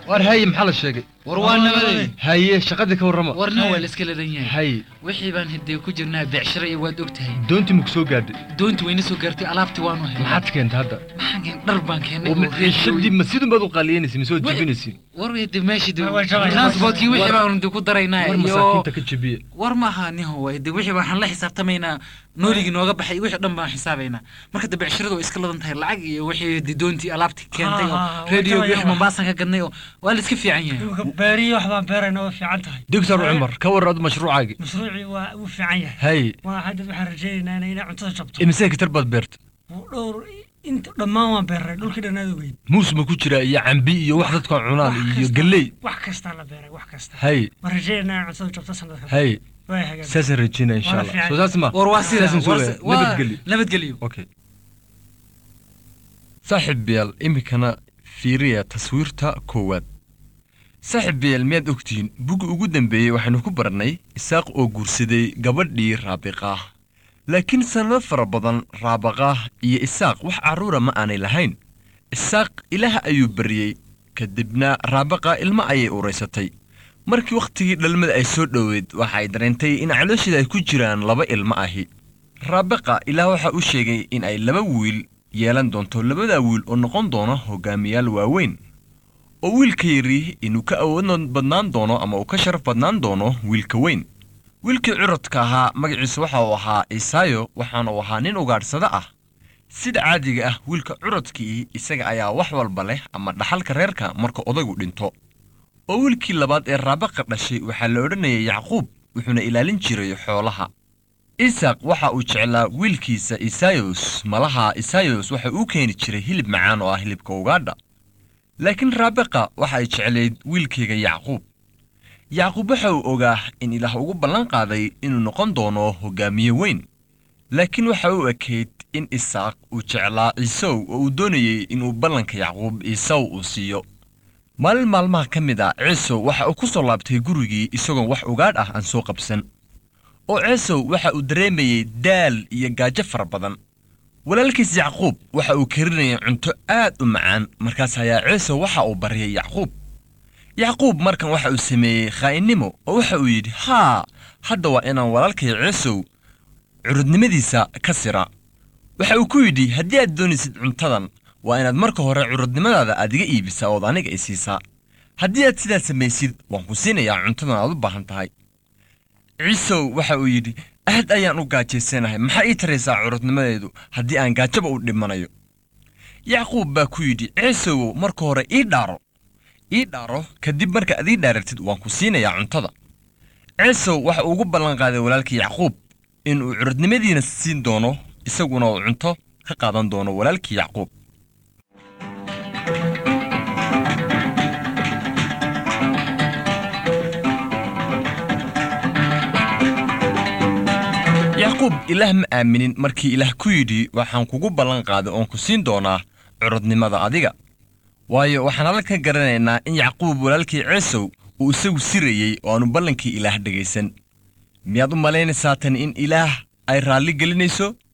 war hay maxal sheegay warwaana maday hay shaqada ka warrama warna weel iska leedan yahay hay wixii baan hiday ku jirnaa beecsharo iyo waad ogtahay doonti ma soo gaadhay doonti wayna soo gaartay alaabti waanu helay maxaad keentay hadda maxaan dhar baan keenay oo shadi ma sidoo baad u qaliyeenaysa ma soo jibinaysa war weeydi meeshii transportkii wixii baan ku daraynaa iyo masaakiinta ka jabiye war ma ahaniho weeydi wixii baan la xisaabtamaynaa nooligi nooga baxay wixii dhan baan xisaabaynaa marka beecshiradu way iska ladan tahay lacag iyo wixii doonti alaabti keentay radio wixii Mombasa ka gadnay waa la iska fiican yahay beeriyo wax baan beerayna waa fiican tahay دكتور عمر كورد مشروعك مشروعي وفعيه هاي واحد waxaan rajaynaynaa inay cuntada jabto imsee tarbad beert dhowr inta dhamaan waan beeray dhulkii dhanadu weyn muusma ku jira iyo cambi iyo wax dadka cunaan iyo galey wax kasta la beeray wax kasta hay ma rajaynaa cuntada jabto sanadka hay ساسن رجينا ان شاء الله سو اسمع نبدقليو اوكي صاحب بيال امكنا فيريا تصويرتا كواد صاحب بيال مياد اوكتين بوغ ugu dambeeyay waxaanu ku barnay isaaq oo guursaday gabadhii raabiqa laakiin sanad fara badan raabiqa iyo isaaq wax caruura ma aanay lahayn isaaq ilaaha ayuu bariyay kadibna raabiqa ilma ayay ureysatay markii waqtigii dhalmada ay soo dhaweed waxa ay dareentay in caloosheeda ay ku jiraan laba ilmo ahi raabiqa ilaah waxa uu sheegay in ay laba wiil yeelan doonto labada wiil oo noqon doona hogaamiyaal waaweyn oo wiilka yari inuu ka awood badnaan doono ama uu ka sharaf badnaan doono wiilka weyn wiilkii curadka ahaa magaciisa waxa uu ahaa Isaayo waxaana uu ahaa nin ugaadhsada ah sida caadiga ah wiilka curadkii isaga ayaa wax walba leh ama dhaxalka reerka marka odaygu dhinto oo wiilkii labaad ee raabiqa dhashay waxa la oranayay Yacquub wuxuuna ilaalin jiray xoolaha Isaaq waxa uu jeclaa wiilkiisa Isaayos malaha Isaayos waxa uu keeni jiray hilib macaan oo ah hilibka ugaadha laakiin raabiqa waxa ay jecleed wiilkeega Yacquub waxa uu ogaa in Ilaah ugu ballan qaaday inuu noqon doono hogaamiye weyn laakiin waxa uu ekeyd in Isaaq uu jeclaa Isaaw oo uu doonayay inuu ballanka Yacquub Isaaw uu siiyo maalmaha ka mid ah Ciisow waxa uu ku soo laabtay gurigii isagoo wax ugaadh ah aan soo qabsan oo Ciisow waxa uu dareemayay daal iyo gaajo fara badan walaalkiis Yacquub waxa uu karinayay cunto aad u macaan markaas ayaa Ciisow waxa uu bariyay Yacquub markan waxa uu sameeyay khaa'inimo oo waxa uu yidhi hadda waa inaan walaalkay Ciisow curudnimadiisa ka sira waxa uu ku yidhi haddii aad doonaysid cuntadan waa inaad marka hore curudnimadaada aad iga iibisaa oo aniga isiisaa haddii aad sidaas samaysid waan ku siinayaa cuntadan aad u baahan tahay Ciisow waxa uu yidhi aad ayaan u gaajaysanahay maxaa ii taraysaa curudnimadeedu haddii aan gaajaba u dhimanayo Yacquub baa ku yidhi Ciisow marka hore ii dhaaro kadib marka aad ii dhaaratid waan ku siinayaa cuntada Ciisow waxa uu ugu ballan qaaday walaalkii Yacquub in uu curudnimadiina siin doono isaguna uu cunto ka qaadan doono walaalkii Yacquub Yacquub ilaah ma aaminin markii ilaah ku yidhi waxaan kugu ballan qaaday oon ku siin doonaa curudnimada adiga waayo waxaan halka garanaynaa in Yacquub walaalkii Ciisow uu isagu sirayay oo aanu ballankii ilaah dhageysan miyaad u malaynaysaa tan in ilaah ay raali gelinayso